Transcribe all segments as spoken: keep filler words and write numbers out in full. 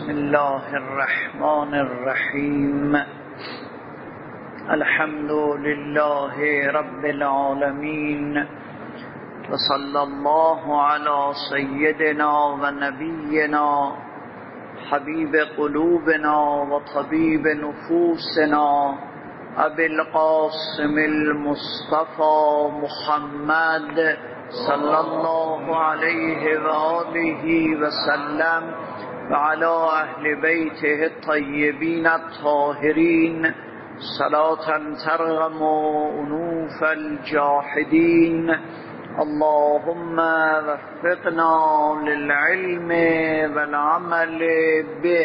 بسم الله الرحمن الرحیم. الحمد لله رب العالمین و صلی الله علی سیدنا و نبینا حبیب قلوبنا و طبیب نفوسنا ابی القاسم المصطفى محمد صلی الله علیه و آله و سلم و علی اهل بیته الطیبین الطاهرین صلاة ترغم انوف الجاحدین. اللهم وفقنا للعلم والعمل به.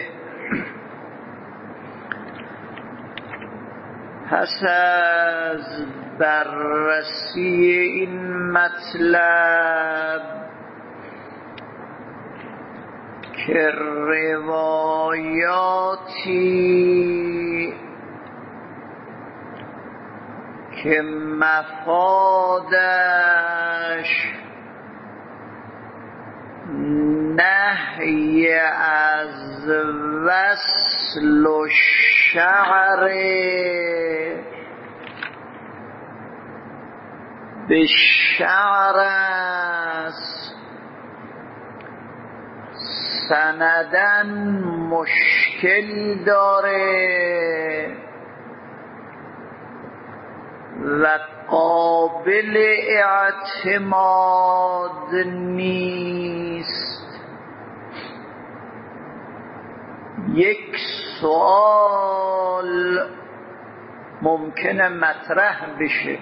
پس از بررسی این مطلب که روایاتی که مفادش نهی از وصل و شعر به شعر است، سندن مشکل داره و قابل اعتماد نیست. یک سوال ممکنه مطرح بشه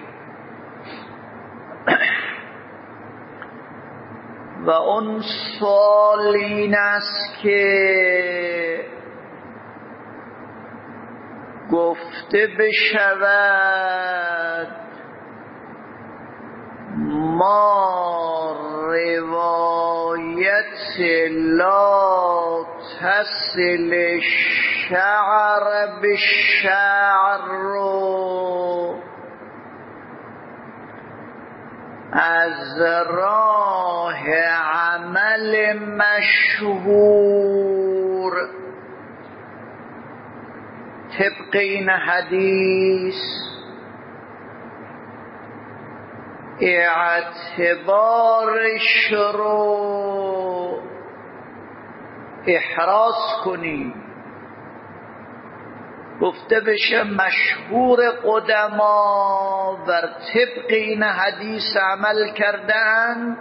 و اون سوال این است که گفته بشود ما روایت لا تصل شعر به شعر رو از راه عمل مشهور طبق این حدیث اعتبارش رو احراز کنیم. گفته بشه مشهور قدما بر طبق این حدیث عمل کردن،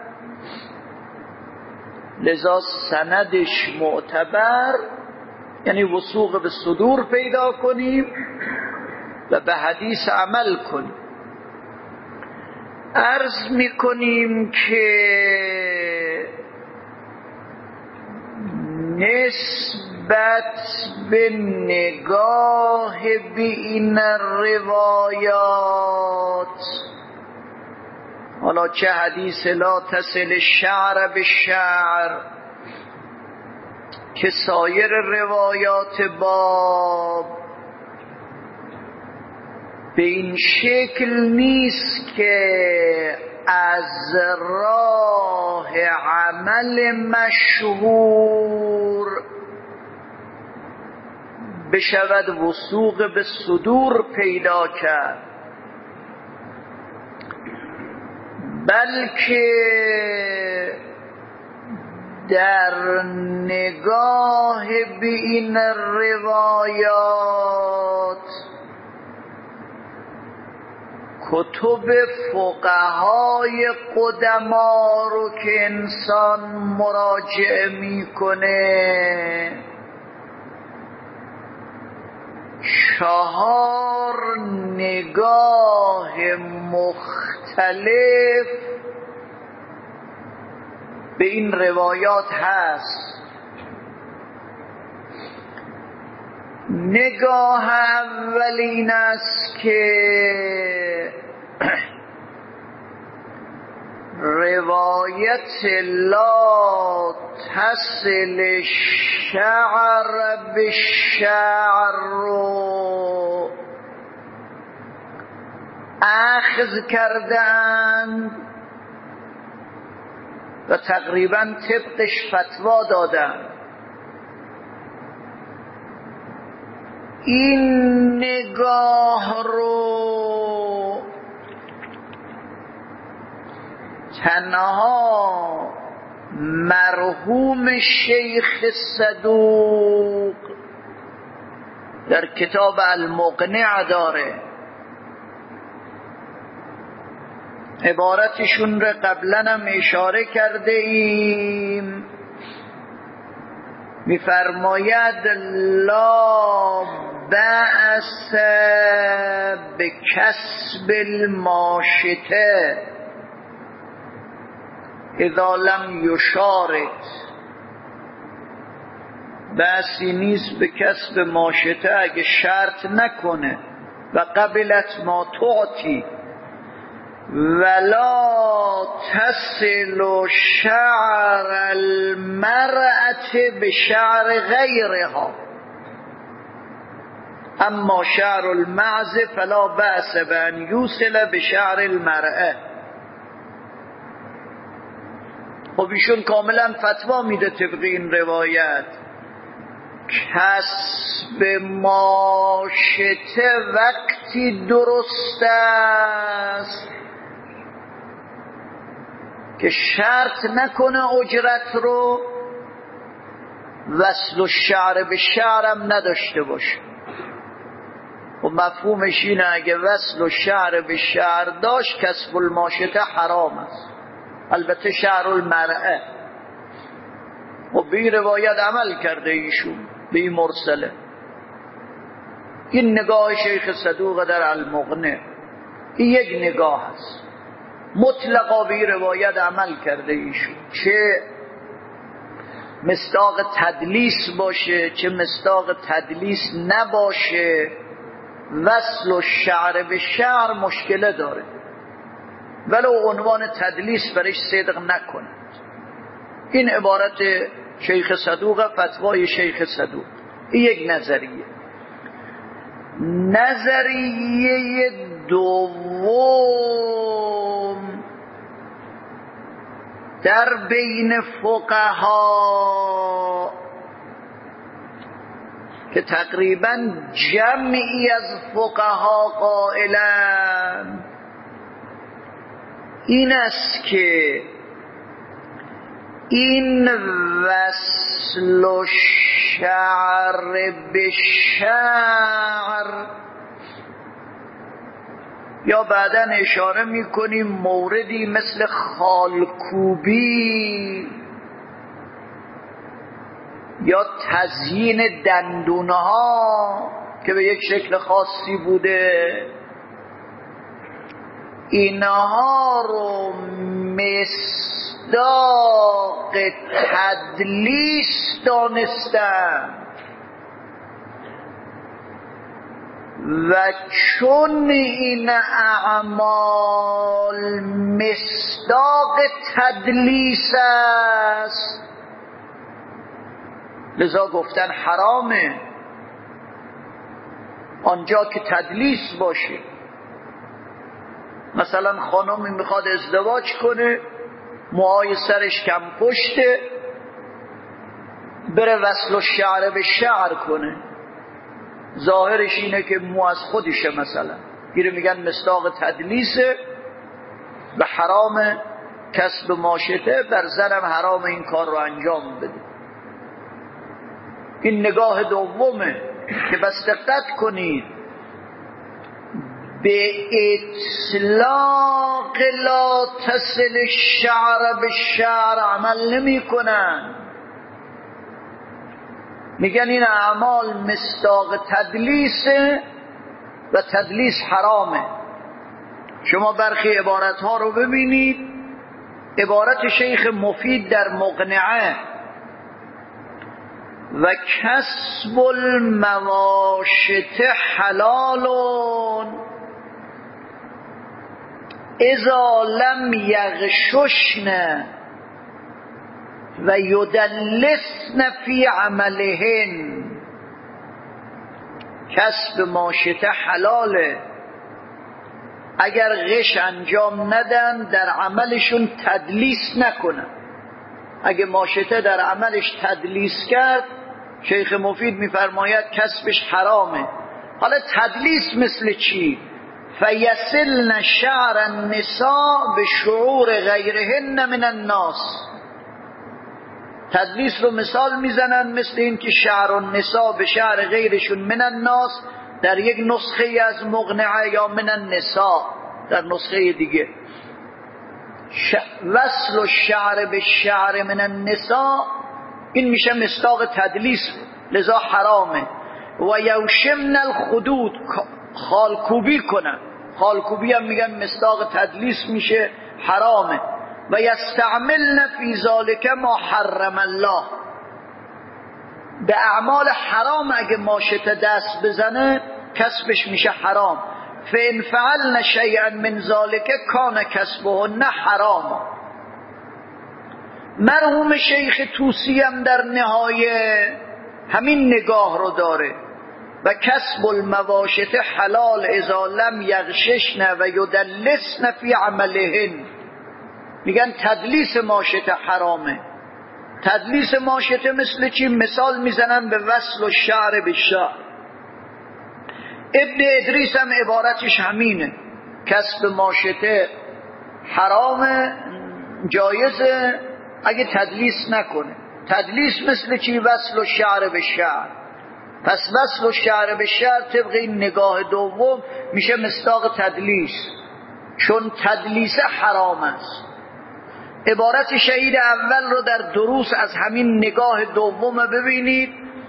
لذا سندش معتبر، یعنی وثوق به صدور پیدا کنیم و به حدیث عمل کنیم. عرض میکنیم که نسبت به نگاه به این روایات، حالا چه حدیث لا تصل شعر به شعر که سایر روایات باب، به این شکل نیست که از راه عمل مشهور بشود وثوق به صدور پیدا کرد، بلکه در نگاه به این روایات کتب فقهای قدما رو که انسان مراجعه میکنه چهار نگاه مختلف به این روایات هست. نگاه اول این است که روایت لا تصل شعر به شعر رو اخذ کردند و تقریبا طبقش فتوا دادند این نگاه رو تنها مرحوم شیخ صدوق در کتاب المقنع داره. عبارتشون رو قبلا هم اشاره کرده ایم. میفرماید لا بأس بکسب الماشطه اذا لم یشارط. بأسی نیست به کسب ماشطه اگه شرط نکنه. و قبلت ما تعطی ولا تصل شعر المرأة بشعر غیرها اما شعر المعز فلا بأس بأن یوصل بشعر المرأة. خب ایشون کاملا فتوا میده طبق این روایت. کسب ماشطه وقتی درست است که شرط نکنه اجرت رو، وصل و شعر به شعرم نداشته باشه. و مفهومش اینه اگه وصل و شعر به شعر داشت کسب الماشطه حرام است. البته شعر المرأه. و به این روایت عمل کرده ایشون، به این مرسله. این نگاه شیخ صدوق در المغنی، این یک نگاه است. مطلقا به این روایت عمل کرده ایشون، چه مصداق تدلیس باشه چه مصداق تدلیس نباشه، وصل و شعر به شعر مشکله داره، ولو عنوان تدلیس برش صدق نکند. این عبارت شیخ صدوق، فتوای شیخ صدوق. این یک نظریه. نظریه دوم در بین فقها که تقریبا جمعی از فقها قائلند این است که این وصل و شعر به شعر، یا بعداً اشاره میکنیم موردی مثل خالکوبی یا تزیین دندونها که به یک شکل خاصی بوده، اینها رو مصداق تدلیس دانستن و چون این اعمال مصداق تدلیس است لذا گفتن حرامه آنجا که تدلیس باشه. مثلا خانمی میخواد ازدواج کنه، موهای سرش کم پشته، بره وصل و شعر به شعر کنه، ظاهرش اینه که مو از خودشه، مثلا گیره میگن مصداق تدلیسه و حرام کسب ماشطه، بر زنم حرام این کار رو انجام بده. این نگاه دومه که بس دقت کنید به اطلاق لا تصل الشعر به شعر عمل نمی کنن. میگن این اعمال مصداق تدلیسه و تدلیس حرامه. شما برخی عبارت ها رو ببینید. عبارت شیخ مفید در مقنعه و کسب المواشط حلالون اذا لم یغششن و یدلسن فی عملهن. کسب ماشطه حلاله اگر غش انجام ندن، در عملشون تدلیس نکنن. اگه ماشطه در عملش تدلیس کرد شیخ مفید میفرماید کسبش حرامه. حالا تدلیس مثل چی؟ فیسلن شعر النساء به شعور غیرهن من الناس. تدلیس رو مثال میزنن مثل این که شعر النساء به شعر غیرشون من الناس در یک نسخه از مقنعه، یا من النساء در نسخه دیگه. ش... وصل الشعر به شعر من النساء این میشه مصداق تدلیس، لذا حرامه. و یوشمن الخدود، خالکوبی کنن، خالکوبی هم میگن مصداق تدلیس میشه، حرامه. و یستعملن فی ذالک ما حرم الله، به اعمال حرام اگه ماشطه دست بزنه کسبش میشه حرام. فان فعلن شیئا من ذالک کان کسبهن حرام. مرحوم شیخ طوسی هم در نهایه همین نگاه رو داره. و کسب المواشط حلال اذا لم یغششن و یدلسن فی عملهن. میگن تدلیس ماشطه حرامه. تدلیس ماشطه مثل چی؟ مثال میزنن به وصل و شعر به شعر. ابن ادریس هم عبارتش همینه، کسب ماشطه حرامه، جایزه اگه تدلیس نکنه. تدلیس مثل چی؟ وصل و شعر به شعر. پس وصل و شعر به شعر طبق این نگاه دوم میشه مصداق تدلیس، چون تدلیس حرام است. عبارت شهید اول رو در دروس از همین نگاه دوم ببینید.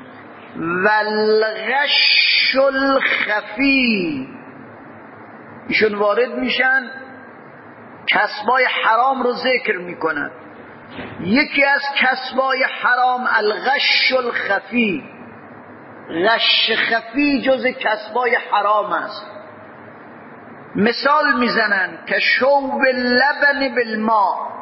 والغش الخفی، ایشون وارد میشن کسبای حرام رو ذکر میکنن. یکی از کسبای حرام الغش الخفی، غش خفی جز کسبای حرام است. مثال میزنن که شوب لبن بالماء،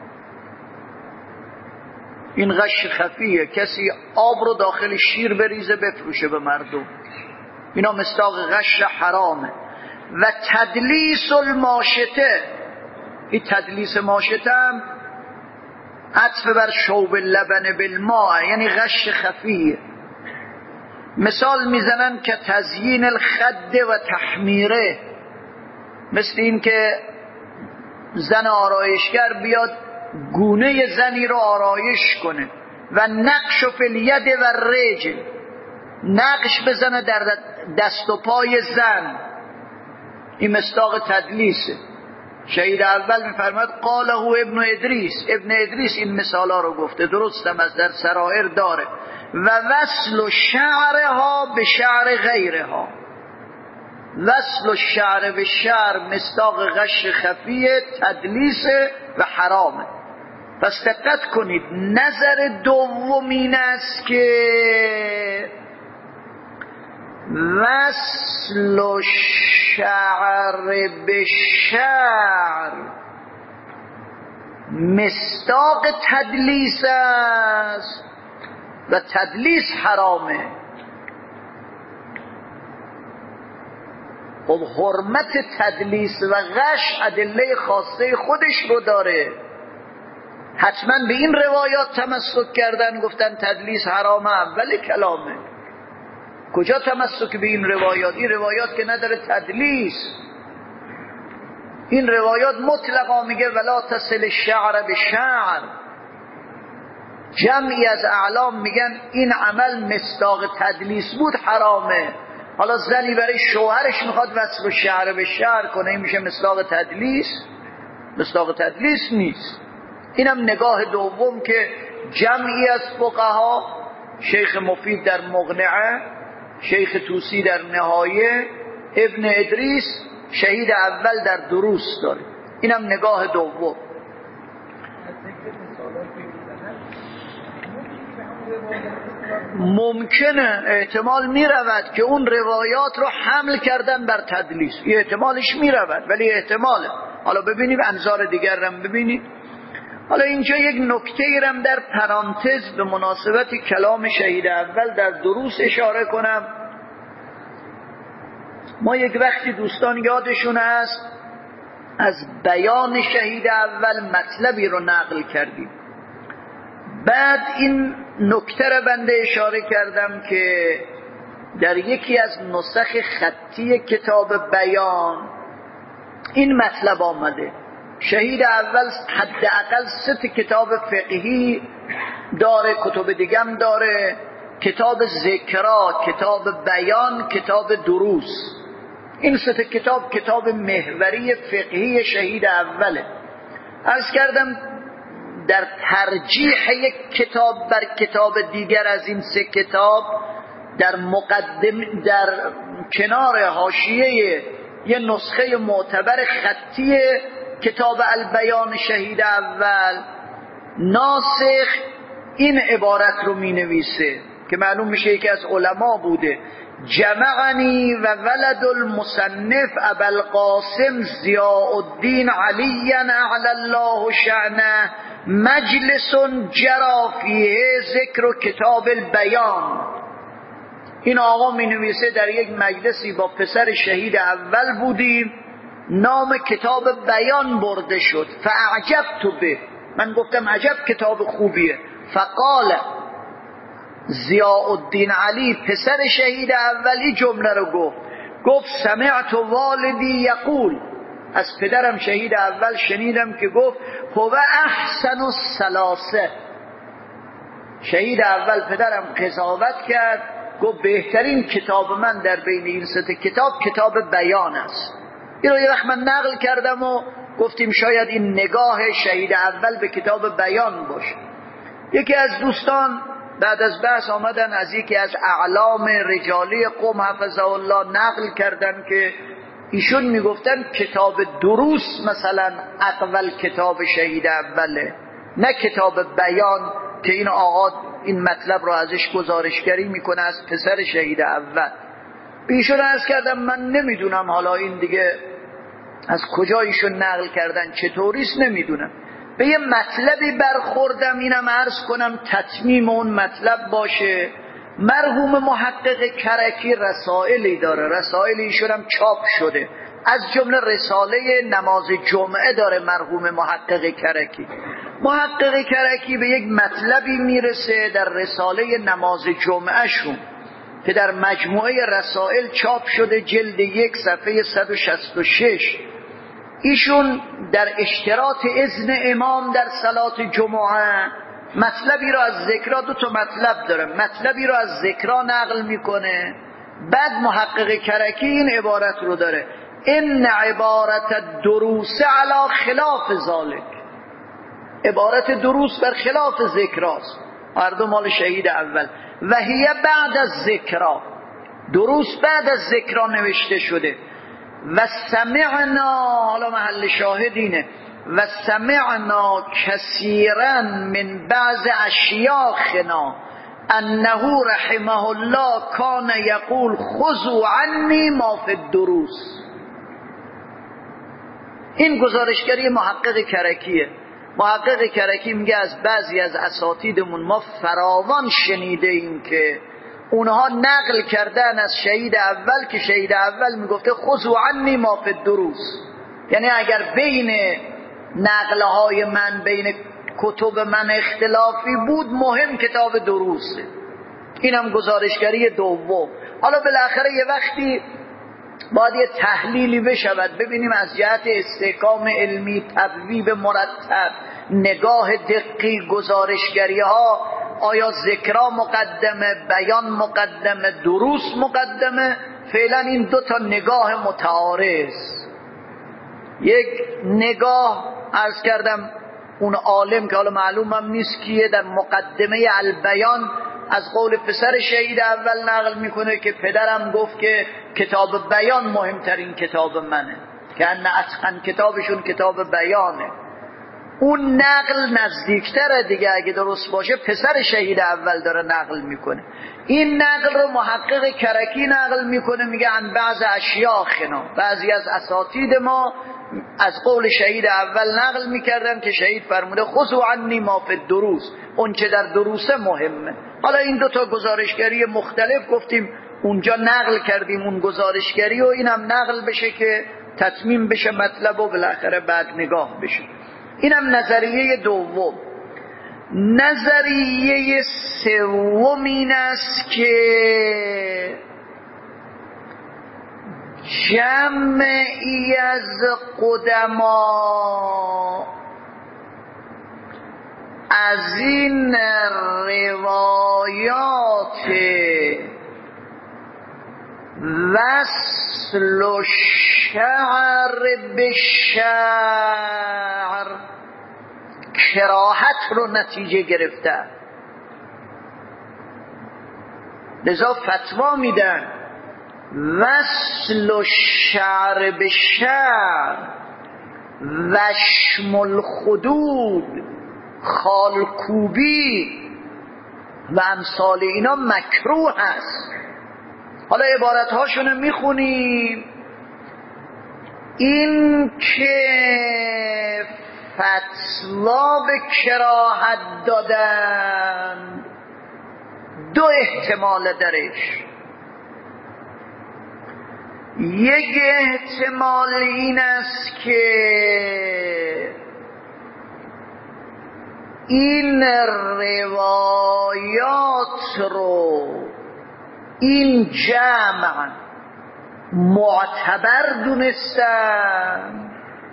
این غش خفیه، کسی آب رو داخل شیر بریزه بفروشه به مردم، اینا مصداق غش حرامه. و تدلیس الماشطه، این تدلیس ماشطه هم عطف بر شوب لبن بالماء، یعنی غش خفیه. مثال میزنن که تزیین الخد و تحمیره، مثل این که زن آرایشگر بیاد گونه زنی رو آرایش کنه. و نقش فی الید و الرجل، نقش بزنه در دست و پای زن، این مصداق تدلیسه. شهید اول میفرماد قاله ابن ادریس، ابن ادریس این مثالا رو گفته، درستم از در سرائر داره. و وصل شعرها به شعر غیرها، وصل الشعر به شعر مصداق غش خفیه، تدلیس و حرامه. پس دقت کنید، نظر دومین است که وصل الشعر به شعر مصداق تدلیس است و تدلیس حرامه. خب حرمت تدلیس و غش ادله خاصه خودش رو داره. حتما به این روایات تمسک کردن، گفتن تدلیس حرامه، اول کلامه. کجا تمسک به این روایات؟ این روایات که نداره تدلیس. این روایات مطلقا میگه ولا تصل الشعر به شعر. جمعی از اعلام میگن این عمل مصداق تدلیس بود، حرامه. حالا زنی برای شوهرش میخواد وصل شعر به شعر کنه، این میشه مصداق تدلیس؟ مصداق تدلیس نیست. اینم نگاه دوم که جمعی از فقها، شیخ مفید در مقنعه، شیخ طوسی در نهایه، ابن ادریس، شهید اول در دروس داره. اینم نگاه دوم. ممکنه احتمال میرود که اون روایات رو حمل کردن بر تدلیس، یه احتمالش میرود، ولی احتماله. حالا ببینیم انظار دیگر رم ببینید. حالا اینجا یک نکته ایرم در پرانتز به مناسبت کلام شهید اول در دروس اشاره کنم. ما یک وقتی دوستان یادشون هست از بیان شهید اول مطلبی رو نقل کردیم، بعد این نکته را بنده اشاره کردم که در یکی از نسخ خطی کتاب بیان این مطلب آمده. شهید اول حداقل سه کتاب فقهی داره، کتب دیگم داره، کتاب ذکرا، کتاب بیان، کتاب دروس. این سه کتاب کتاب محوری فقهی شهید اوله. عرض کردم در ترجیح یک کتاب بر کتاب دیگر از این سه کتاب در مقدم در کنار حاشیه یه نسخه معتبر خطی کتاب البیان شهید اول ناسخ این عبارت رو می نویسه که معلوم میشه یکی از علما بوده: جمعنی و ولد المصنف ابوالقاسم ضیاء الدین علی اعلی الله شأنه مجلس جرى فیه ذکر کتاب البیان. این آقا می نویسه در یک مجلسی با پسر شهید اول بودیم، نام کتاب بیان برده شد. فاعجبت به، من گفتم عجب کتاب خوبیه. فقال ضیاء الدین علی پسر شهید اولی جمله رو گفت گفت سمعت والدی یقول، از پدرم شهید اول شنیدم که گفت هو احسن الثلاثه. شهید اول پدرم قضاوت کرد، گفت بهترین کتاب من در بین این سه کتاب کتاب بیان است. این رو یه وقت من نقل کردم و گفتیم شاید این نگاه شهید اول به کتاب بیان باشه. یکی از دوستان بعد از بحث آمدن از یکی از اعلام رجالی قوم حفظه الله نقل کردن که ایشون میگفتن کتاب دروس مثلا اقول کتاب شهید اوله، نه کتاب بیان که این آقا این مطلب رو ازش گزارشگری میکنه از پسر شهید اول. ایشون عرض کردم من نمیدونم حالا این دیگه از کجا ایشون نقل کردن چطوریست نمیدونم، به یه مطلبی برخوردم اینم عرض کنم تتمیم اون مطلب باشه. مرحوم محقق کرکی رسائلی داره، رسائل ایشون هم چاپ شده، از جمله رساله نماز جمعه داره مرحوم محقق کرکی. محقق کرکی به یک مطلبی میرسه در رساله نماز جمعه شون که در مجموعه رسائل چاپ شده، جلد یک صفحه صد و شصت و شش. ایشون در اشتراط اذن امام در صلات جمعه مطلبی رو از ذکرا، دو تا مطلب داره، مطلبی رو از ذکرا نقل میکنه، بعد محقق کرکی این عبارت رو داره: ان عبارت الدروس علی خلاف ذالک، عبارت دروس بر خلاف ذکراست، هر دو مال شهید اول. و هی بعد از ذکرا، دروس بعد از ذکرا نوشته شده. و سمعنا، حالا محل شاهد اینه، و سمعنا کثیرا من بعض اشیاخنا انه رحمه الله کان یقول خذوا عنی ما فی الدروس. این گزارشگری محقق کرکیه. محقق کرکی میگه از بعضی از اساتیدمون ما فراوان شنیده ایم که اونها نقل کردن از شهید اول که شهید اول میگفته خذوا عنی ما فی الدروس، یعنی اگر بین نقلهای من بین کتب من اختلافی بود مهم کتاب دروسه. اینم گزارشگری دوم. حالا بالاخره یه وقتی باید یه تحلیلی بشود، ببینیم از جهت استحکام علمی، تبویب مرتب، نگاه دقیق گزارشگری ها آیا ذکرا مقدمه، بیان مقدمه، دروس مقدمه. فعلا این دو تا نگاه متعارض. یک نگاه عرض کردم اون عالم که حالا معلومم نیست کیه، در مقدمه البیان از قول پسر شهید اول نقل میکنه که پدرم گفت که کتاب بیان مهمترین کتاب منه، که ان اتقن کتابشون کتاب بیانه. اون نقل نزدیکتره دیگه، اگه درست باشه پسر شهید اول داره نقل میکنه. این نقل رو محقق کرکی نقل میکنه، میگه ان بعض اشیاخنا، بعضی از اساتید ما از قول شهید اول نقل میکردن که شهید فرموده خذوا عنی ما فی الدروس، اون چه در دروسه مهمه. حالا این دو تا گزارشگری مختلف گفتیم اونجا نقل کردیم اون گزارشگری و اینم نقل بشه که تتمیم بشه مطلب و بالاخره بعد نگاه بشه. اینم نظریه دوم. نظریه سوم این است که جمعی از قدما از این روایات وصل و شعر به شعر کراهت رو نتیجه گرفتن، لذا فتوا میدن وصل و شعر به شعر وشم الخدود خالکوبی و امثال اینا مکروه هست. حالا عبارت هاشونو میخونیم. این که فتوا به کراهت دادن دو احتمال درش. یک احتمال این است که این روایات رو این جمع معتبر دونستن،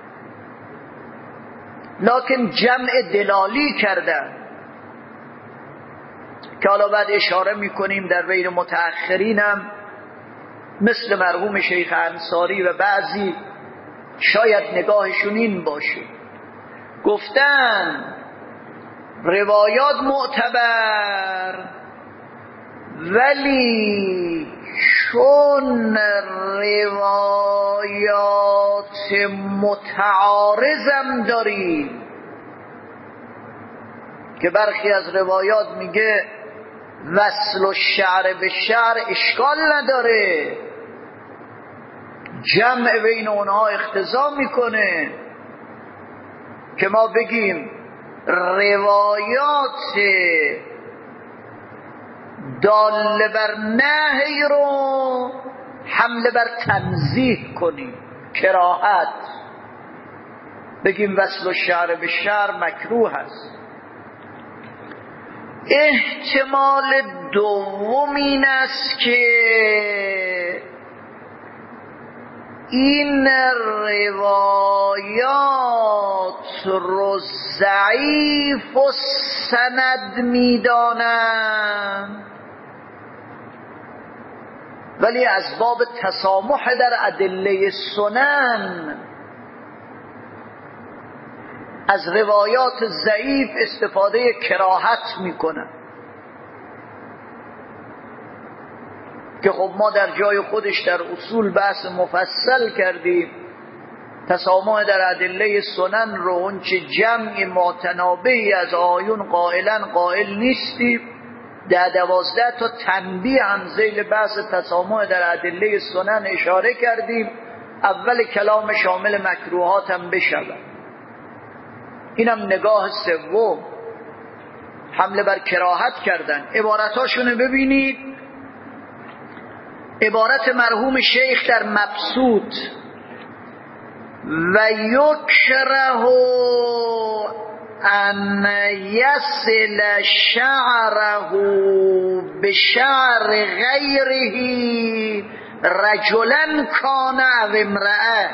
لکن جمع دلالی کردن که حالا بعد اشاره میکنیم در بین متأخرینم مثل مرحوم شیخ انصاری و بعضی شاید نگاهشون این باشه، گفتن روایات معتبر ولی چون روایات متعارضم داریم که برخی از روایات میگه وصل و شعر به شعر اشکال نداره، جمع بین اونها اقتضا میکنه که ما بگیم روایات دال بر نهی رو حمله بر تنزیه کنیم، کراهت بگیم وصل و شعر به شعر مکروه است. احتمال دوم این است که این روایات رو ضعیف و سند میدانند ولی از باب تسامح در ادله سنن از روایات ضعیف استفاده کراهت میکنن که خب ما در جای خودش در اصول بحث مفصل کردیم. تسامح در ادله سنن رو اون چه جمع متنابهی از آیون قائلا قائل نیستیم. ده دوازده تا تنبیه هم ذیل بحث تسامح در ادله سنن اشاره کردیم. اول کلام شامل مکروهات هم بشود. اینم نگاه سوم، حمله بر کراهت کردن. عبارتاشونو ببینید. عبارت مرحوم شیخ در مبسوط و یکره ان یصل شعره به شعر غیره رجلا کان او امرأه،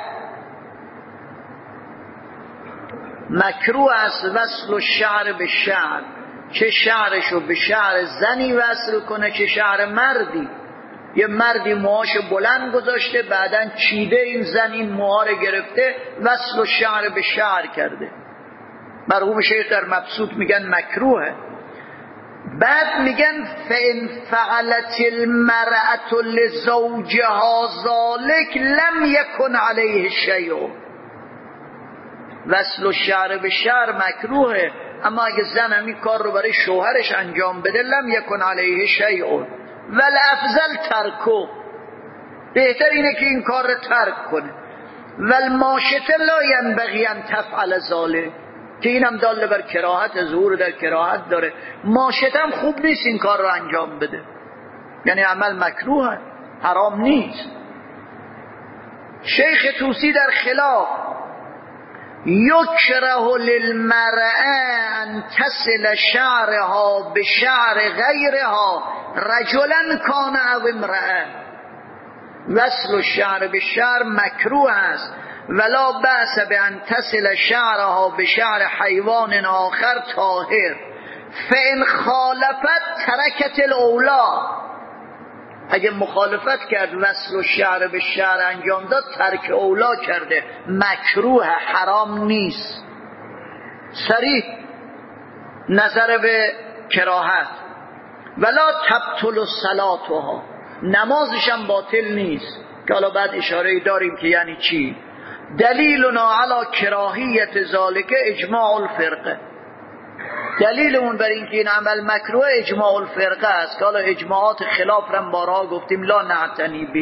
مکروه است وصل و شعر به شعر، چه شعرشو به شعر زنی وصل کنه چه شعر مردی. یه مردی موهاش بلند گذاشته بعدن چیده این زن این موها رو گرفته وصل و شعر به شعر کرده. مرحوم شیخ در مبسوط میگن مکروهه. بعد میگن فإن فعلت المرأة لزوجها ذلك لم يكن عليه شیء. وصل و شعر به شعر مکروهه، اما اگه زن همین کار رو برای شوهرش انجام بده لم یکن علیه شیء والافضل ترکو، بهتر اینه که این کار رو ترک کنه. والماشطه لا ینبغی ان تفعل ذلک، که اینم دال بر کراهت، ظهور در کراهت داره. ماشطه هم خوب نیست این کار رو انجام بده، یعنی عمل مکروه، حرام نیست. شیخ طوسی در خلاف یکره للمرأة ان تصل شعرها به شعر غیرها رجلا کان او امرأة. وصل الشعر به شعر مکروه است ولا بأس بان تصل شعرها به شعر حیوان آخر طاهر فان خالفت ترکت الاولی. اگه مخالفت کرد وصل و شعر به شعر انجام داد ترک اولا کرده، مکروه، حرام نیست. صریح نظر به کراهت. ولا تبطل صلاتها، نمازش هم باطل نیست که حالا بعد اشاره داریم که یعنی چی. دلیلنا علی کراهیت ذالک اجماع الفرقه، دلیلمون بر این که این عمل مکروه اجماع الفرقه است که حالا اجماعات خلاف را بارها گفتیم لا نعتنی به.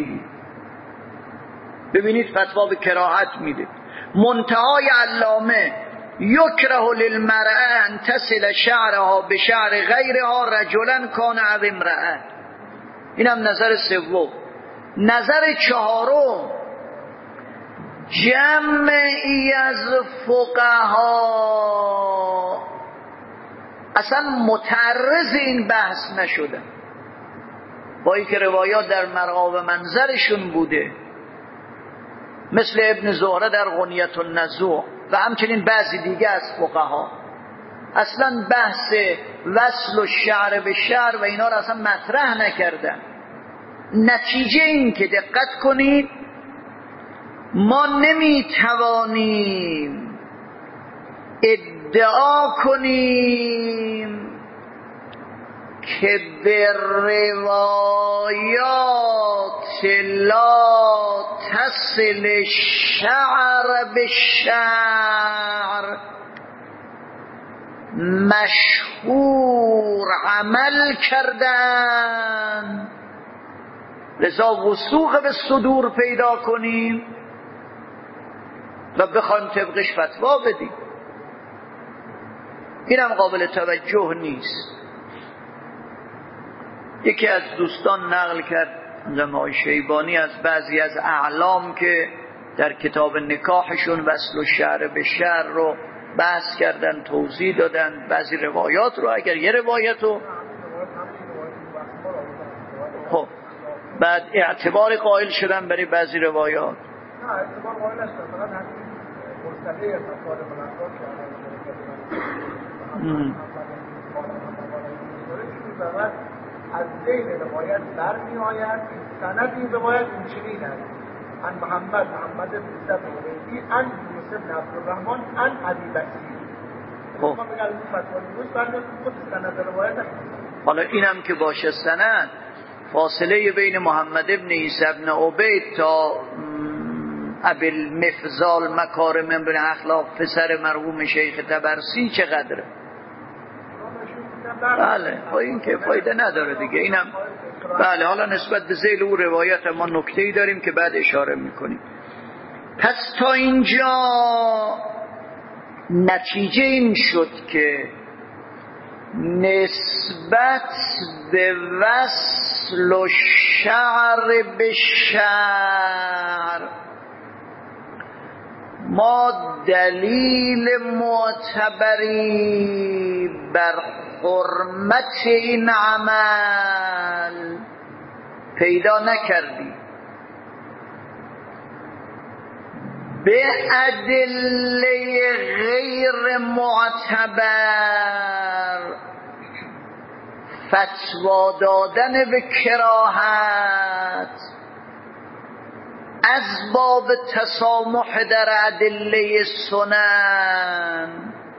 ببینید فتوا به کراهت میده. منتهای علامه یکره للمرأة ان تصل شعرها به شعر غیرها رجلا کان او امرأة. این هم نظر سوم. نظر چهارم جمعی از فقها اصلا متعرض این بحث نشدن، با این که روایات در مرعا و منظرشون بوده، مثل ابن زهره در غنیت النزوع و همچنین بعضی دیگه از فقها اصلا بحث وصل و شعر به شعر و اینا رو اصلا مطرح نکردن. نتیجه این که دقت کنید ما نمیتوانیم ادعا کنیم که به روایات لا تصل شعر به شعر مشهور عمل کردن، لذا وثوق به صدور پیدا کنیم و بخوایم طبقش فتوا بدیم. اینم قابل توجه نیست. یکی از دوستان نقل کرد زمان شیبانی از بعضی از اعلام که در کتاب نکاحشون وصل و شعر به شعر رو بحث کردن، توضیح دادن بعضی روایات رو. اگر یه روایت رو خب بعد اعتبار قائل شدن برای بعضی روایات، نه اعتبار قائل نشدن، فقط همین مرتبه افعال مناسب کردن از بین روایت برمی آید سند این روایت این چنین است: ان محمد محمد بن عیسی بن عبیدی ان یونس بن عبدالرحمن ان ابی بکر. خب حالا اینم که باشه سند، فاصله بین محمد بن عیسی بن عبید تا ابی المفضال مکارم بن اخلاق پسر مرحوم شیخ طبرسی چقدره؟ بله با این که فایده نداره دیگه. اینم بله. حالا نسبت به ذیل او روایت ما نکته‌ای داریم که بعد اشاره میکنیم. پس تا اینجا نتیجه این شد که نسبت به وصل و شعر به شعر ما دلیل معتبری بر حرمت این عمل پیدا نکردیم. به ادله غیر معتبر فتوا دادن به کراهت از باب تسامح در ادله سنن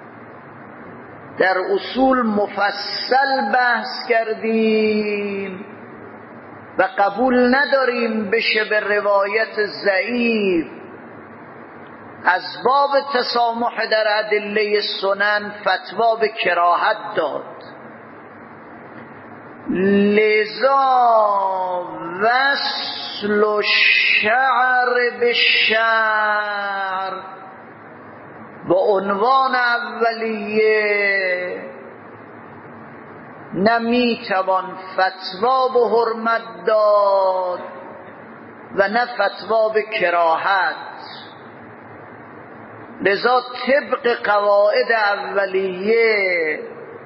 در اصول مفصل بحث کردیم و قبول نداریم بشه به روایت ضعیف از باب تسامح در ادله سنن فتوا به کراهت داد. لذا وصل و شعر به شعر با عنوان اولیه نمیتوان فتوا به حرمت داد و نه فتوا به کراهت. لذا طبق قواعد اولیه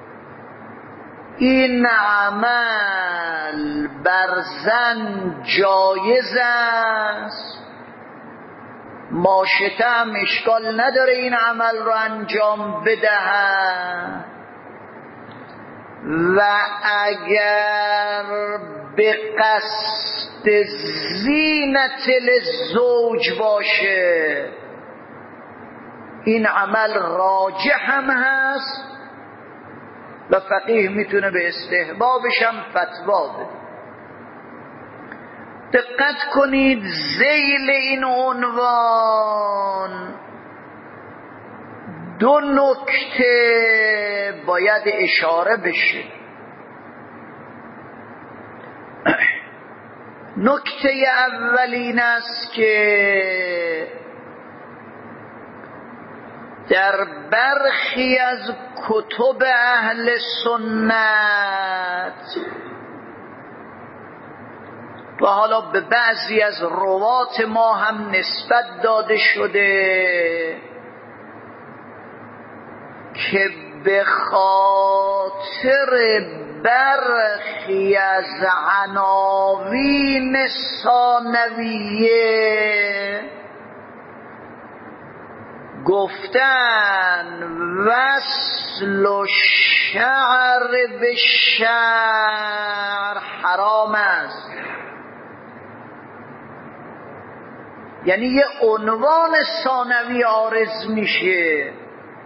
این عمل بر زن جایز است، ماشطه هم اشکال نداره این عمل رو انجام بدهد و اگر به قصد زینت للزوج باشه این عمل راجح هم هست و فقیه میتونه به استحبابش هم فتوا بده. دقت کنید ذیل این عنوان دو نکته باید اشاره بشه. نکته اول این است که در برخی از کتب اهل سنت و حالا به بعضی از روات ما هم نسبت داده شده که به خاطر برخی از عناوین ثانویه گفتن وصل و شعر به شعر حرام است. یعنی یه عنوان ثانوی عارض میشه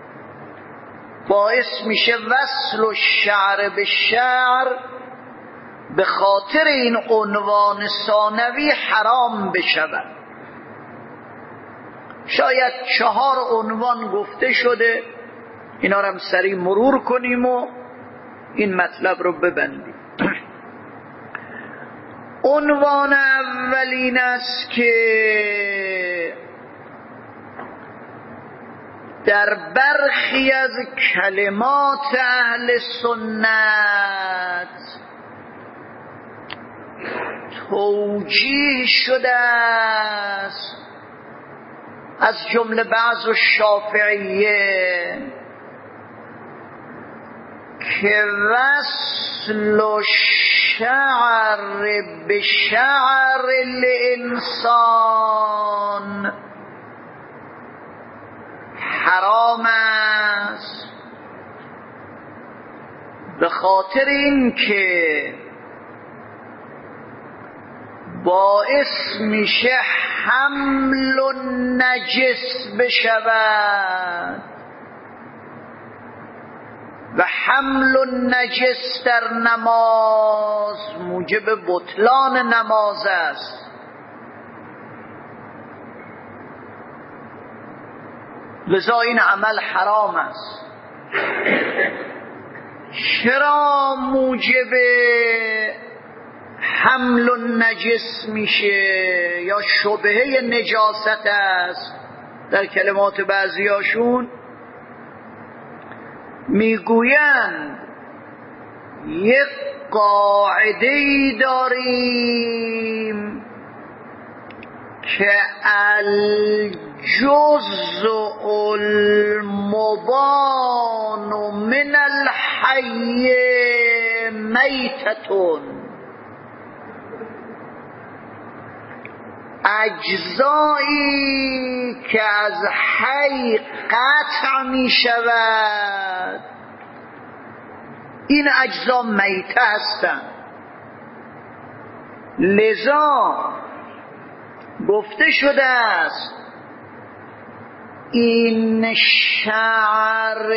باعث میشه وصل و شعر به شعر به خاطر این عنوان ثانوی حرام بشود. شاید چهار عنوان گفته شده، اینا رو هم سریع مرور کنیم و این مطلب رو ببندیم. عنوان اولین است که در برخی از کلمات اهل سنت توجیه شده است، از جمله بعض الشافعیه، که وصل و شعر به شعر الانسان حرام است، به خاطر این که باعث میشه حمل و نجس بشود و حمل و نجس در نماز موجب بطلان نماز است. لذا این عمل حرام است. چرا موجب حمل و نجس میشه یا شبهه نجاست است؟ در کلمات بعضیاشون میگویند یک قاعده‌ای داریم که الجزء المبان من الحی میتتون، اجزایی که از حی قطع می شود این اجزا میته هستند. لذا گفته شده است این شعر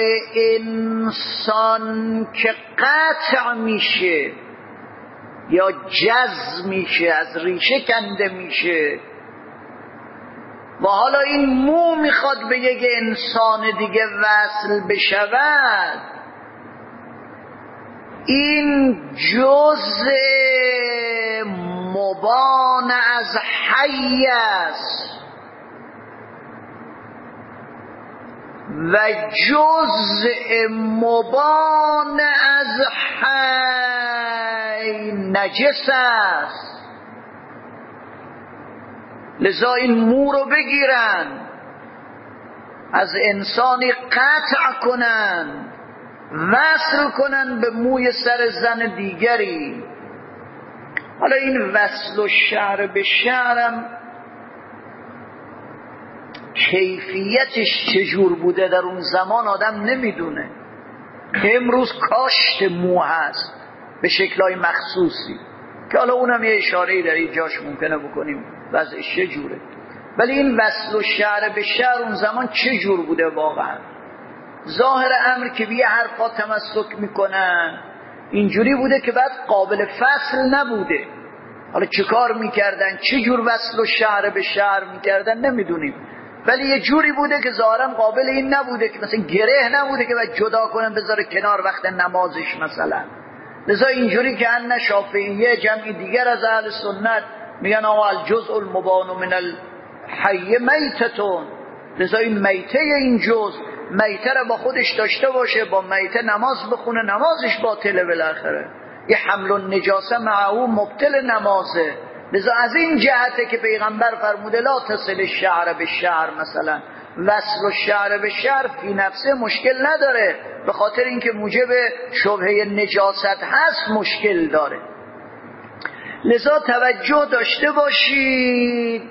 انسان که قطع میشه یا جز میشه، از ریشه کنده میشه و حالا این مو میخواد به یک انسان دیگه وصل بشود، این جزء مبان از حی است و جزء مبان از حی نجس است. لذا این مو رو بگیرن از انسانی قطع کنن، وصل کنن به موی سر زن دیگری. حالا این وصل و شعر به شعرم کیفیتش چجور بوده در اون زمان آدم نمیدونه. امروز کاشت مو هست به شکلهای مخصوصی که حالا اونم یه اشاره‌ای در این جاش ممکنه بکنیم وضعش چجوره، ولی این وصل و شعر به شعر اون زمان چجور بوده واقعا؟ ظاهر امر که به حرفا تمسک میکنن اینجوری بوده که بعد قابل فصل نبوده. حالا چه کار میکردن، چه جور وصل و شعر به شعر میکردن نمیدونیم، ولی یه جوری بوده که ظاهرا قابل این نبوده که مثلا گره نبوده که باید جدا کنن بذاره کنار وقت نمازش مثلا. لذا اینجوری که ان شافعیه جمعی دیگر از اهل سنت میگن آقا الجزء المبان من الحی میتتون، لذا این میته این جزء میته را با خودش داشته باشه، با میته نماز بخونه نمازش باطله بالاخره. یه حمل النجاسه معه مبطل نمازه. لذا از این جهته که پیغمبر فرموده لا تصل الشعر به شعر، مثلا وصل و شعر به شعر فی نفسه مشکل نداره، به خاطر اینکه موجب شبهه نجاست هست مشکل داره. لذا توجه داشته باشید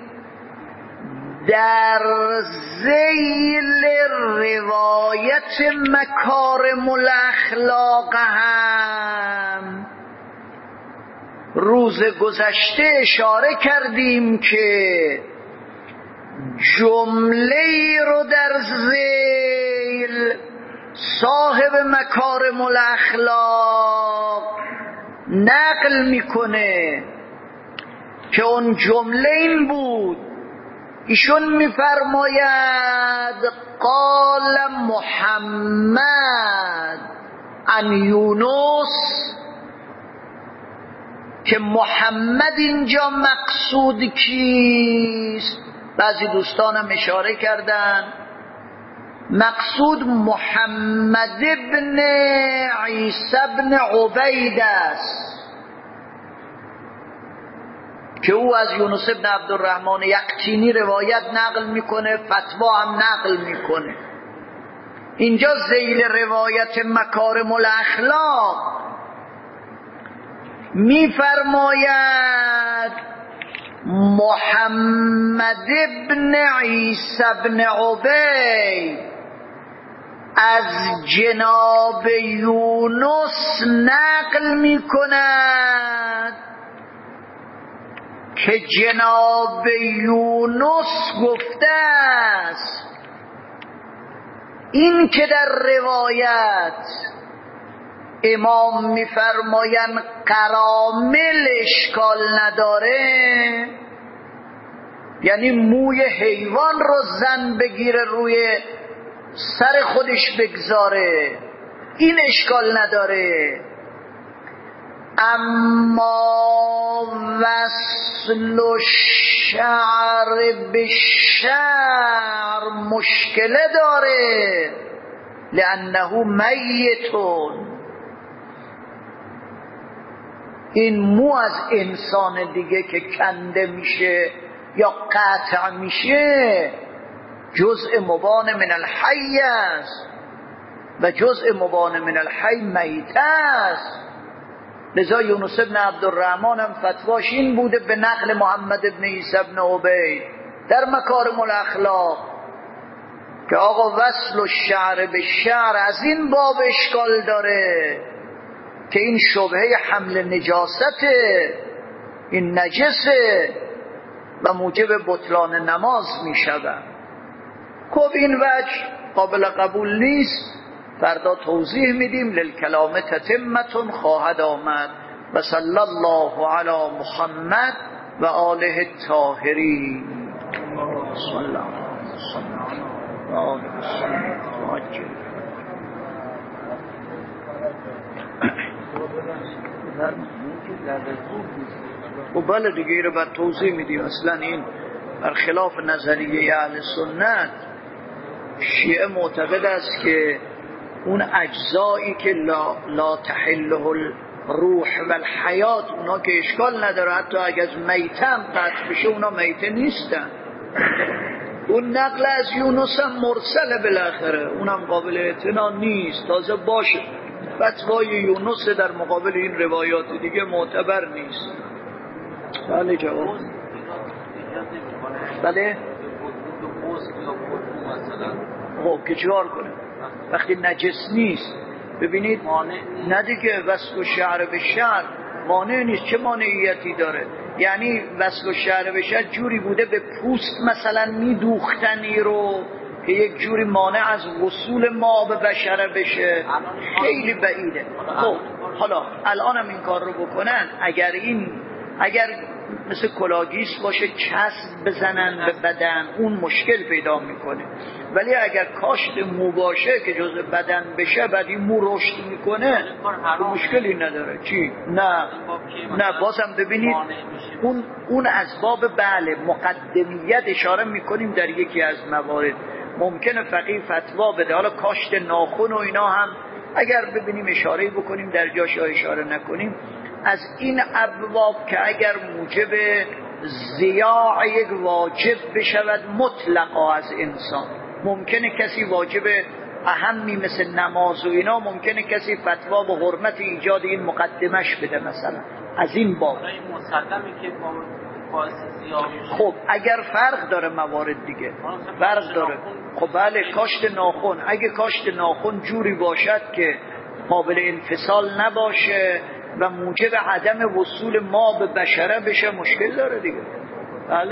در ذیل روایت مکارم الاخلاق هم روز گذشته اشاره کردیم که جمله رو در ذیل صاحب مکارم الاخلاق نقل میکنه که اون جمله این بود، ایشون میفرماید قال محمد عن یونس، که محمد اینجا مقصود کیست؟ بعضی دوستانم اشاره کردن مقصود محمد ابن عیسی ابن عبید است که او از یونس ابن عبدالرحمن یقطینی روایت نقل میکنه، فتوا هم نقل میکنه. اینجا ذیل روایت مکارم الاخلاق میفرماید محمد ابن عیسی ابن عبید از جناب یونس نقل میکند که جناب یونس گفته است این که در روایت امام میفرماین قرامل اشکال نداره، یعنی موی حیوان رو زن بگیره روی سر خودش بگذاره، این اشکال نداره، اما وصل و شعر به شعر مشکله داره لانه میتون. این مو از انسان دیگه که کنده میشه یا قطع میشه جزء مبان من الحی است و جزء مبان من الحی میت است. لذا یونس ابن عبدالرحمن هم فتواش این بوده به نقل محمد ابن عیسی ابن عبید در مکارم الاخلاق که آقا وصل و شعر به شعر از این باب اشکال داره که این شبهه حمل نجاسته، این نجسه و موجب بطلان نماز می شود. خب این وجه قابل قبول نیست، فردا توضیح میدیم. للکلام تتمتون خواهد آمد. و صلی الله علی محمد و آله الطاهرین. بسم الله و آله الطاهرین. و بله دیگه این رو باید توضیح میدیم. اصلا این برخلاف نظریه اهل سنت، شیعه معتقد است که اون اجزایی که لا, لا تحله الروح و الحیات اونا که اشکال نداره، حتی اگه از میته هم قطع بشه اونا میته نیستن. اون نقل از یونس هم مرسل بالاخره، اونم قابل اعتنا نیست. تازه باشه فتوای یونس در مقابل این روایات دیگه معتبر نیست. بله جواب. بله خب که چیکار کنه وقتی نجس نیست؟ ببینید نه دیگه وصل شعر به شعر مانع نیست. چه مانعیتی داره؟ یعنی وصل شعر به شعر جوری بوده به پوست مثلا میدوختنی رو که یک جوری مانع از وصول ما به بشره بشه، خیلی بعیده. خب حالا الان هم این کار رو بکنن، اگر این اگر مثل کلاگیس باشه چسب بزنن به بدن اون مشکل پیدا میکنه، ولی اگر کاشت مو باشه که جزء بدن بشه بعد این مو رشد میکنه مشکلی نداره. چی؟ نه نه بازم ببینید اون اون اسباب بله مقدمیت اشاره میکنیم در یکی از موارد. ممکنه فقیه فتوا بده، حالا کاشت ناخن و اینا هم اگر ببینیم اشاره بکنیم در جاش اشاره نکنیم، از این ابواب که اگر موجب ضیاع یک واجب بشود مطلقا از انسان، ممکنه کسی واجب اهمی مثل نماز و اینا ممکنه کسی فتوا به حرمت ایجاد این مقدمش بده مثلا از این باب. مسلمه که باعث ضیاع میشه. خب اگر فرق داره موارد دیگه فرق داره. خب بله کاشت ناخن، اگه کاشت ناخن جوری باشد که قابل انفصال نباشه و موجب عدم وصول ما به بشره بشه مشکل داره دیگه. بله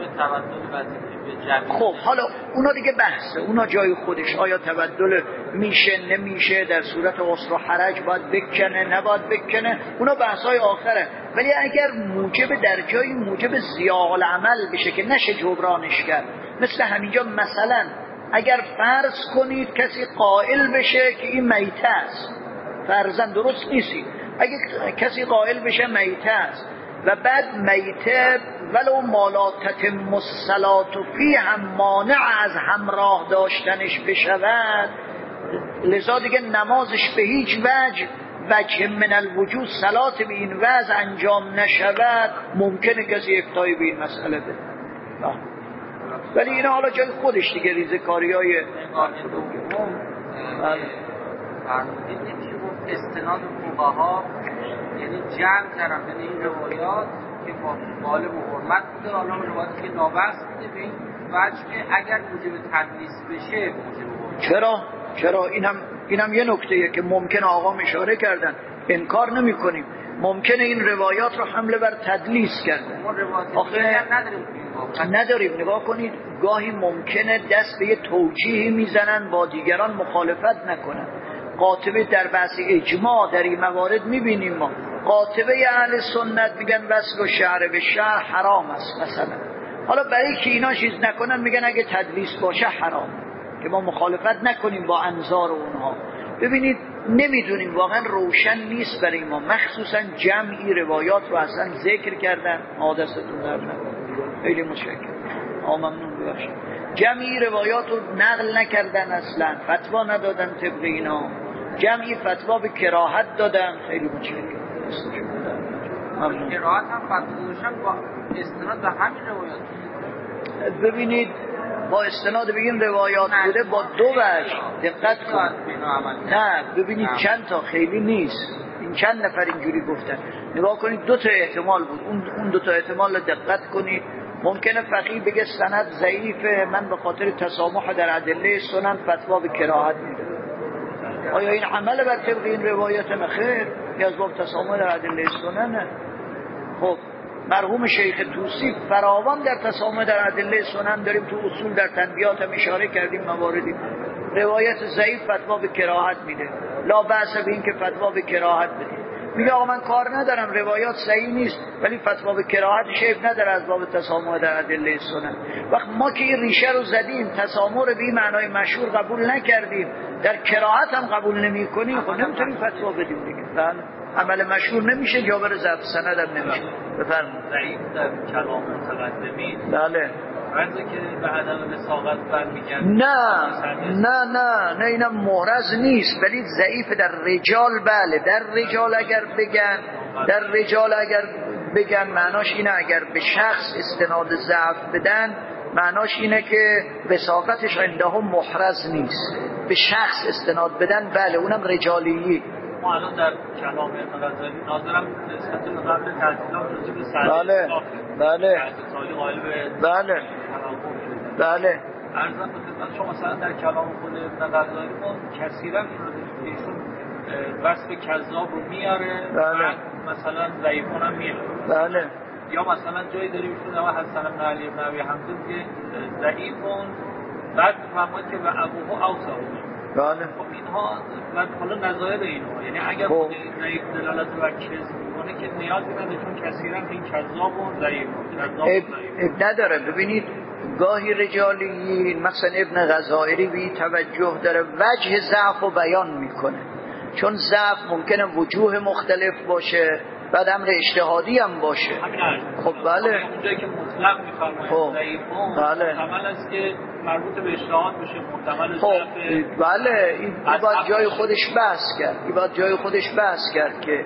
خب حالا اونا دیگه بحثه، اونا جای خودش. آیا تبدل میشه نمیشه، در صورت عسر و حرج باید بکنه نباید بکنه، اونا بحثای آخره. ولی اگر موجب در جای موجب ضیاع العمل بشه که نشه جبرانش کرد، مثل همینجا مثلا اگر فرض کنید کسی قائل بشه که این میته است، فرضاً درست نیستی، اگه کسی قائل بشه میته است و بعد میته ولو مالاتت مسلات و فی هم مانع از همراه داشتنش بشود، لذا دیگه نمازش به هیچ وجه وجه من الوجود صلات به این وضع انجام نشود، ممکنه کسی افتای به این مسئله بده. ولی اینا حالا جای خودش دیگه ریزه کاری های استناد فقها یعنی جمع کردن بین این روایات که با غالب و حرمت بوده، حالا روایاتی که نابست بوده به این وجه که اگر موجب تدلیس بشه موجب. چرا؟ چرا؟ اینم اینم یه نکته‌ایه که ممکنه آقا اشاره کردن، انکار نمی کنیم، ممکنه این روایات رو حمله بر تدلیس کردن. آخه نداریم نداریم نگاه کنید گاهی ممکنه دست به یه توجیهی میزنن با دیگران مخالفت نکنن. قاطبه در بحث اجماع در این موارد میبینیم ما قاطبه اهل سنت میگن وصل و شعر به شعر حرام است مثلا، حالا برای که اینا چیز نکنن میگن اگه تدلیس باشه حرام، که ما مخالفت نکنیم با انظار اونها. ببینید نمیدونیم واقعا روشن نیست برای ما، مخصوصا جمعی روایات رو اصلا ذکر کردن. حادثتون در نکنه خیلی متشکرم ممنون ببخشید. جمعی روایات رو نقل نکردن اصلا، فتوا ندادن طبق اینا، جمعی فتوا به کراهت دادن. خیلی متشکرم ممنون. کراهت هم فتوا داشتن با استناد به همین روایات. ببینید با استناد به این روایات بوده با دو وجه، دقت کنید. نه ببینید چند تا خیلی نیست، این چند نفر اینجوری گفتن. نگاه کنید دو تا احتمال بود، اون اون دو تا احتمال رو دقت کنید. ممکنه فقیه بگه سند ضعیفه، من به خاطر تسامح در ادله سنن فتوا به کراهت میدم. آیا این عمل بر طبق این روایت؟ خیر، یه از باب تسامح در ادله سننه. خب مرحوم شیخ توسی فراوان در تسامح در ادله سنن داریم، تو اصول در تنبیهات هم اشاره کردیم مواردی. روایت ضعیف فتوا به کراهت میده، لا بأس به این که فتوا به کراهت بده. میگه آقا من کار ندارم روایات صحیح نیست ولی فتوا به کراهت شیف نداره از باب تسامح در ادله سنن. وقت ما که این ریشه رو زدیم، تسامح رو به این معنای مشهور قبول نکردیم، در کراهت هم قبول نمی کنیم، خب نمیتونیم فتوا بدیم دیگه. بله عمل مشهور نمیشه، جابر ضبط سند هم نمیشه. بفرمایید. ضعیف در کلام متقدمین بله فرض که به عدم وساقت برمیگرد. نه نه نه نه اینم محرز نیست، ولی ضعیف در رجال. بله در رجال اگر بگن در رجال اگر بگن معناش اینه اگر به شخص استناد ضعف بدن معناش اینه که وثاقتش عندهم محرز نیست. به شخص استناد بدن بله اونم رجالیی. ما الان در کلام ابن غزالی ناظرم نسبت به قبل تحصیلات راجع به سعدی بله بله سالی قائل به بله بله ارزم به خدمت شما مثلا در کلام خود ابن غزالی ما کثیرا این رو داریم که ایشون وصف کذاب رو میاره بله مثلا ضعیفون هم میاره بله یا مثلا جایی داریم ایشون نوع حسن بن علی بن ابی حمزه که ضعیفون بعد فهمید که و ابوه اوصا بله خب اینها و حالا نظایر اینها یعنی اگر خب ضعیف دلالت و کذب میکنه که نیازی نداره چون کثیرا این کذاب و ضعیف کذاب اب نداره. ببینید گاهی رجالیین مثلا ابن غزائری بی توجه داره وجه ضعف و بیان میکنه، چون ضعف ممکنه وجوه مختلف باشه بعد امر اجتهادی هم باشه. خب بله اونجایی که مطلق میفرمایید خب بله محتمل است که مربوط به اجتهاد بشه، محتمل خب بله این باید جای خودش بحث کرد این باید جای خودش بحث کرد که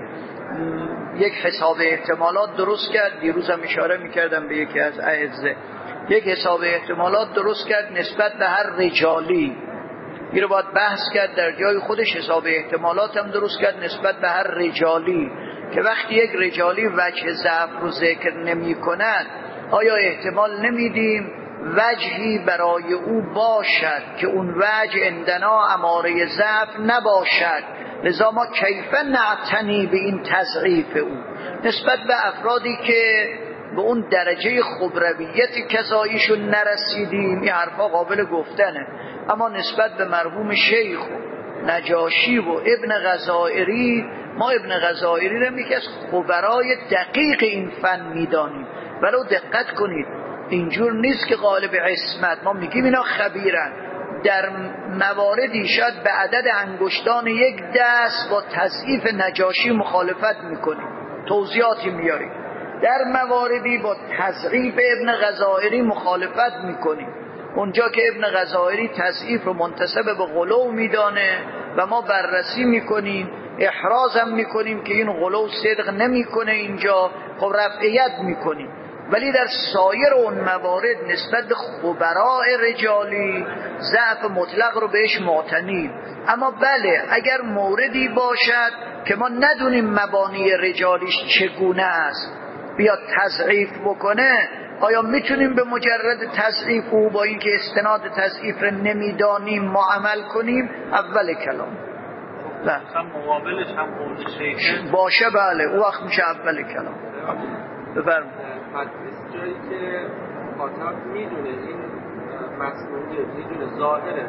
یک حساب احتمالات درست کرد. دیروز هم اشاره میکردم به یکی از اعزه، یک حساب احتمالات درست کرد نسبت به هر رجالی. این رو باید بحث کرد در جای خودش. حساب احتمالات هم درست کرد نسبت به هر رجالی که وقتی یک رجالی وجه ضعف رو ذکر نمی کند آیا احتمال نمیدیم وجهی برای او باشد که اون وجه عندنا اماره ضعف نباشد، لذا ما کیف نعتنی به این تضعیف او نسبت به افرادی که به اون درجه خبرویت کساییشون نرسیدیم. این حرفا قابل گفتنه، اما نسبت به مرحوم شیخ و نجاشی و ابن غزائری ما ابن غزائری رو یکی از خبرای دقیق این فن میدانیم. ولو دقت کنید اینجور نیست که غالب عصمت ما میگیم اینا خبیرن، در مواردی شاید به عدد انگشتان یک دست با تضعیف نجاشی مخالفت میکنیم، توضیحاتی میاریم. در مواردی با تضعیف ابن غزائری مخالفت میکنیم، اونجا که ابن غزائری تضعیف رو منتسب به غلو میدانه و ما بررسی میکنیم، احراز هم میکنیم که این غلو صدق نمیکنه اینجا، خب رفعیت میکنیم. ولی در سایر اون موارد نسبت به خبراء رجالی ضعف مطلق رو بهش معتنیم. اما بله اگر موردی باشد که ما ندونیم مبانی رجالیش چگونه است بیاد تضعیف بکنه، آیا میتونیم به مجرد تضعیف او با اینکه استناد تضعیف رو نمیدانیم ما عمل کنیم؟ اول کلام نه هم مقابلش هم قول شیخ باشه بله او وقت میشه اول کلام. بفرمایید. حدیث جایی که خاطب میدونه این مسئولیه میدونه ظاهره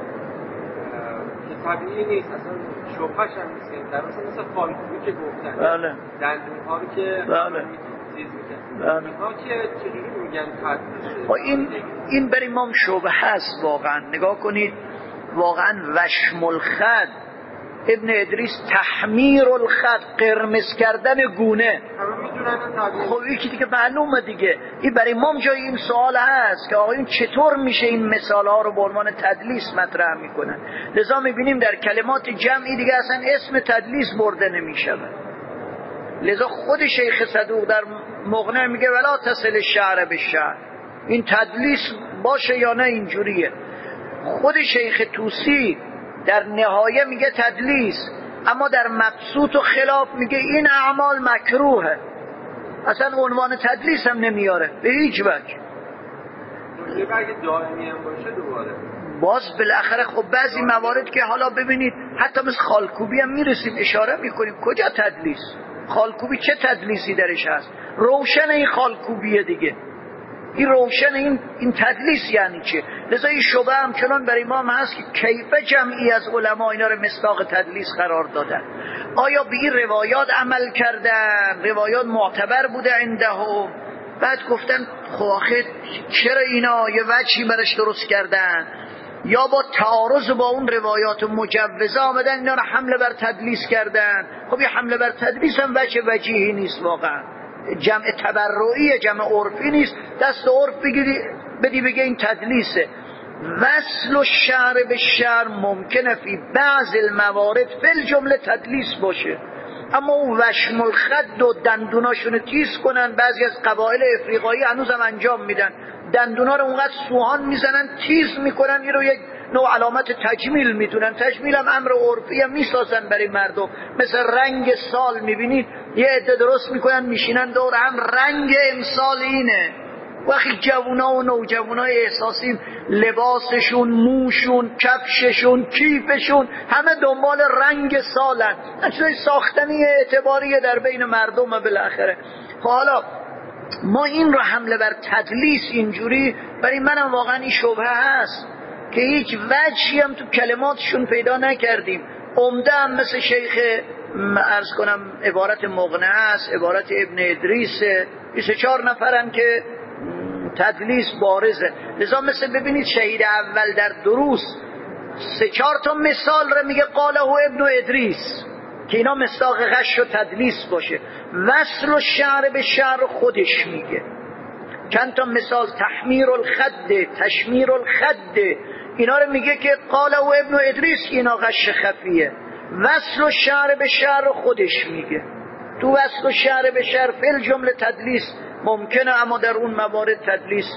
که طبیعی نیست اصلا شبهش هم نیست، در مثلا مثل خالکوبی که گفتن بله دندون ها رو که بله چیز میکنن بله اینها که چجوری میگن حدیث این این بر امام شبه هست واقعا. نگاه کنید واقعا وشم الخد ابن ادریس تحمیر الخد قرمز کردن گونه، خب یکی دیگه معلومه دیگه. این برای امام جای این سوال هست که آقایون چطور میشه این مثال ها رو به عنوان تدلیس مطرح میکنن. لذا میبینیم در کلمات جمعی دیگه اصلا اسم تدلیس برده نمیشه. لذا خود شیخ صدوق در مغنی میگه ولا تصل الشعر بالشعر، این تدلیس باشه یا نه اینجوریه. خود شیخ طوسی در نهایه میگه تدلیس، اما در مبسوط و خلاف میگه این اعمال مکروهه، اصلا عنوان تدلیس هم نمیاره به هیچ وجه. اگه دائمی هم باشه دوباره باز بالاخره خب بعضی موارد که حالا ببینید حتی مثل خالکوبی هم میرسیم اشاره میکنیم کجا تدلیس، خالکوبی چه تدلیسی درش هست؟ روشن این خالکوبیه دیگه، این روشن این این تدلیس یعنی چه؟ لذا این شبه همچنان برای امام هست که کیف جمعی از علما اینا رو مصداق تدلیس قرار دادن. آیا به این روایات عمل کردن؟ روایات معتبر بوده عندهم؟ بعد گفتن خب آخه چرا اینا یه وجهی برش درست کردن؟ یا با تعارض با اون روایات مجوزه آمدن اینا رو حمله بر تدلیس کردن؟ خب یه حمله بر تدلیس هم وجه وجیهی نیست واقعا، جمع تبرعی جمع عرفی نیست، دست عرف بگیری بدی بگه این تدلیسه. وصل و شعر به شعر ممکنه فی بعض الموارد فی الجمله تدلیس باشه، اما اون وشم الخد و دندوناشونو تیز کنن، بعضی از قبایل افریقایی هنوز هم انجام میدن، دندونا رو اونقدر سوهان میزنن تیز میکنن، این رو یک نوع علامت تجمیل میدونن. تجمیل هم امر عرفی هم میسازن برای مردم. مثل رنگ سال میبینید یه عده درست میکنن میشینن دور هم، رنگ امسال اینه. وقتی جوونا و نوجوانای احساسی لباسشون، موشون، کفششون، کیفشون همه دنبال رنگ سالن، اصلا ساختنی اعتباریه در بین مردم بالاخره. حالا ما این رو حمله بر تدلیس اینجوری، برای منم واقعا این شبهه هست که هیچ وجهی هم تو کلماتشون پیدا نکردیم. عمده هم مثل شیخ عرض کنم عبارت مغنه است، عبارت ابن ادریس، بیست و چهار نفرن که تدلیس بارزه. لذا مثل ببینید شهید اول در دروس سه چهار تا مثال رو میگه قاله ابن ادریس که اینا مصداق غش و تدلیس باشه. وصل و شعر به شعر خودش میگه. چند تا مثال تحمیر الخد، تشمیر الخد، اینا رو میگه که قاله ابن ادریس که اینا غش خفیه. وصل و شعر به شعر خودش میگه. تو وصل و شعر به شعر فل جمله تدلیس ممکنه، اما در اون موارد تدلیس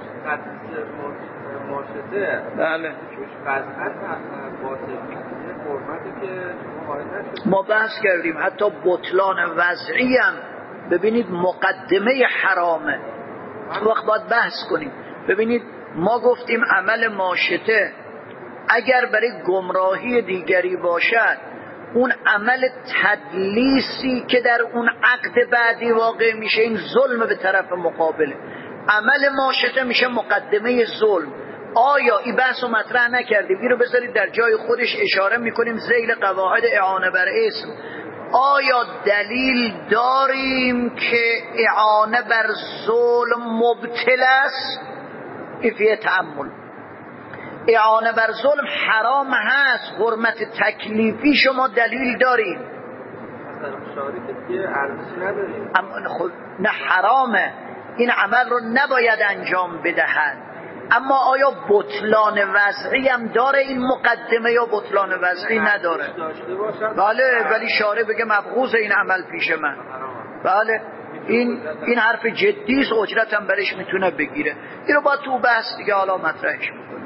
ماشده بله چوش قطعت باطل میکنه فرمتی که شما وارد نشد. ما بحث کردیم حتی بطلان وضعی هم ببینید مقدمه حرامه، وقت باید بحث کنیم. ببینید ما گفتیم عمل ماشته اگر برای گمراهی دیگری باشد، اون عمل تدلیسی که در اون عقد بعدی واقع میشه این ظلم به طرف مقابله. عمل ماشته میشه مقدمه ظلم. آیا این بحث رو مطرح نکردیم؟ این رو بذارید در جای خودش، اشاره میکنیم ذیل قواعد اعانه بر اسم. آیا دلیل داریم که اعانه بر ظلم مبتل است؟ افیه تأمل. اعانه بر ظلم حرام هست، حرمت تکلیفی شما دلیل داریم؟ اما خود نه حرامه، این عمل رو نباید انجام بدهد. اما آیا بطلان وضعی هم داره این مقدمه یا بطلان وضعی نداره؟ بله، ولی شارع بگه مبغوض این عمل پیش من. بله این این حرف جدی است، اجرت هم برش میتونه بگیره. این رو با تو بحث دیگه حالا مطرحش میکنه.